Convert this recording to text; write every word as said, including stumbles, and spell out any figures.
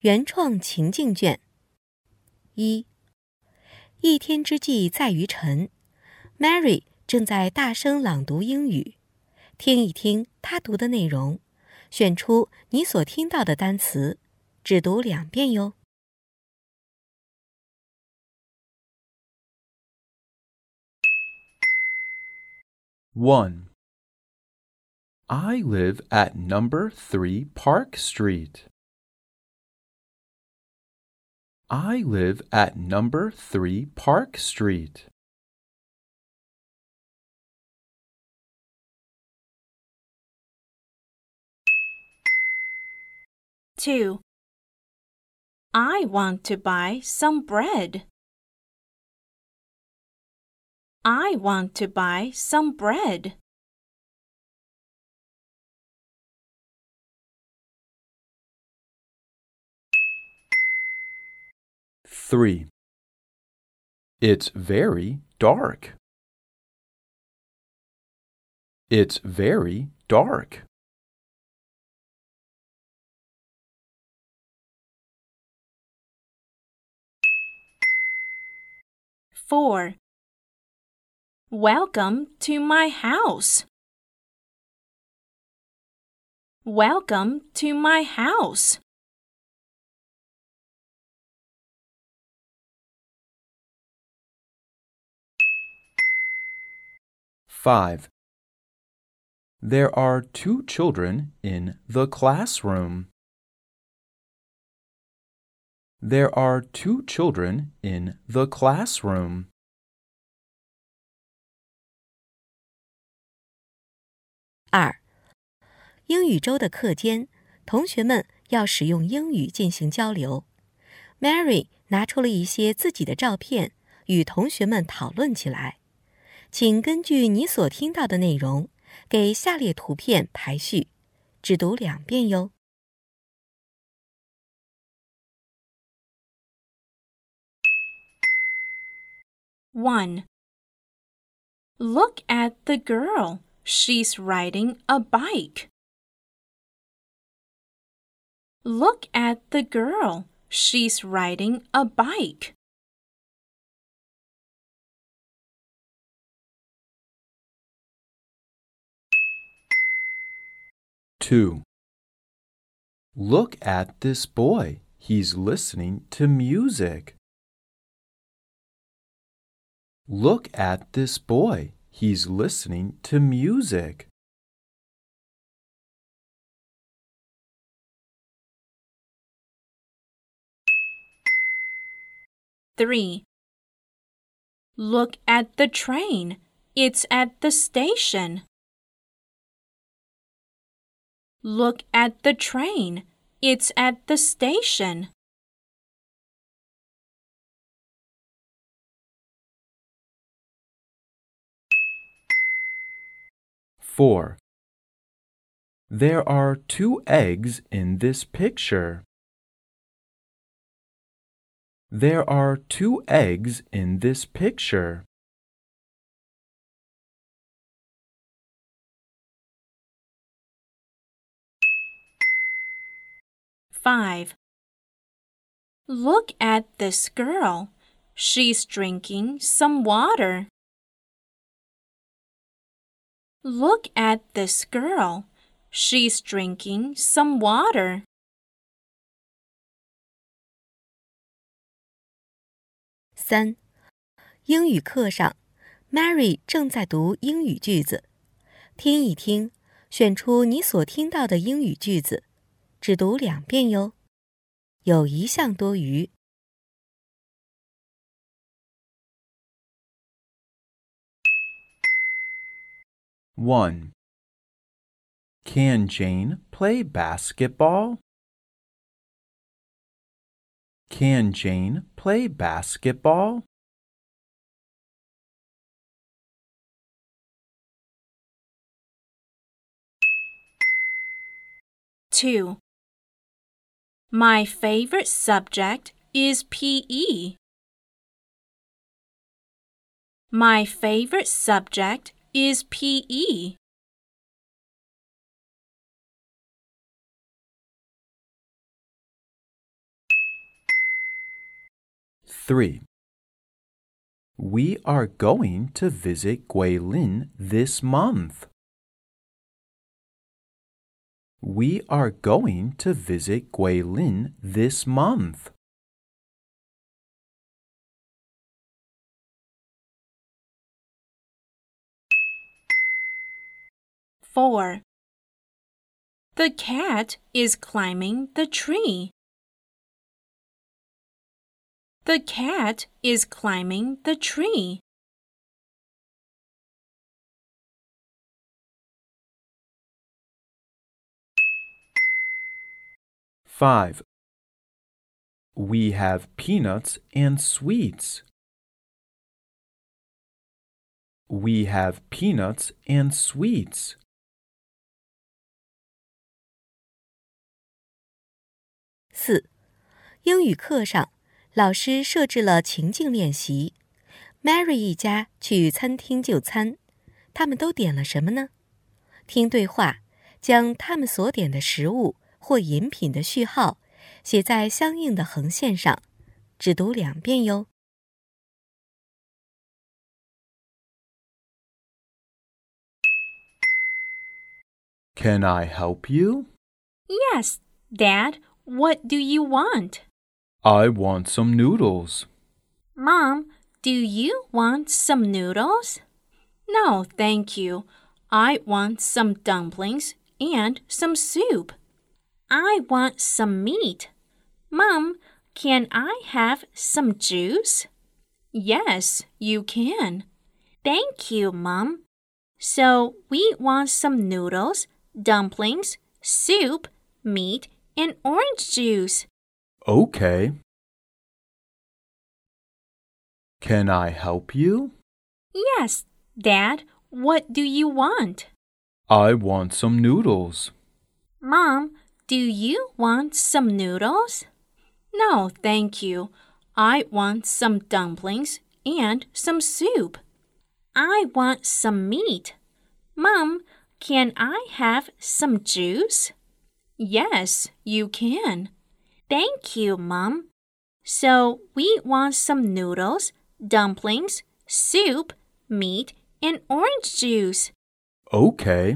原创情境卷。一，一天之计在于晨 ，Mary 正在大声朗读英语，听一听她读的内容，选出你所听到的单词，只读两遍哟。 one. I live at number three Park Street. I live at number three Park Street. two. I want to buy some bread. I want to buy some bread. three. It's very dark. It's very dark. four. Welcome to my house. Welcome to my house. five. There are two children in the classroom. There are two children in the classroom. 二，英语周的课间，同学们要使用英语进行交流。Mary 拿出了一些自己的照片，与同学们讨论起来。请根据你所听到的内容，给下列图片排序，只读两遍哟。 one. Look at the girl. She's riding a bike. Look at the girl. She's riding a bike. two. Look at this boy. He's listening to music. Look at this boy. He's listening to music. three. Look at the train. It's at the station. Look at the train. It's at the station. four. There are two eggs in this picture. There are two eggs in this picture. five. Look at this girl. She's drinking some water. Look at this girl. She's drinking some water. 三，英语课上 ，Mary 正在读英语句子，听一听，选出你所听到的英语句子，只读两遍哟，有一项多余。 one. Can Jane play basketball? Can Jane play basketball? two. My favorite subject is P E. My favorite subject is P E. three. We are going to visit Guilin this month. We are going to visit Guilin this month. four. The cat is climbing the tree. The cat is climbing the tree. five. We have peanuts and sweets. We have peanuts and sweets. 四、英语课上，老师设置了情境练习。Mary 一家去餐厅就餐，他们都点了什么呢？听对话，将他们所点的食物或饮品的序号写在相应的横线上，只读两遍哟。 Can I help you? Yes, Dad. What do you want? I want some noodles. Mom, do you want some noodles? No, thank you. I want some dumplings and some soup. I want some meat. Mom, can I have some juice? Yes, you can. Thank you, Mom. So we want some noodles, dumplings, soup, meat, and orange juice. Okay. Can I help you? Yes, Dad. What do you want? I want some noodles. Mom, do you want some noodles? No, thank you. I want some dumplings and some soup. I want some meat. Mom, can I have some juice? Yes, you can. Thank you, Mom. So we want some noodles, dumplings, soup, meat, and orange juice. Okay.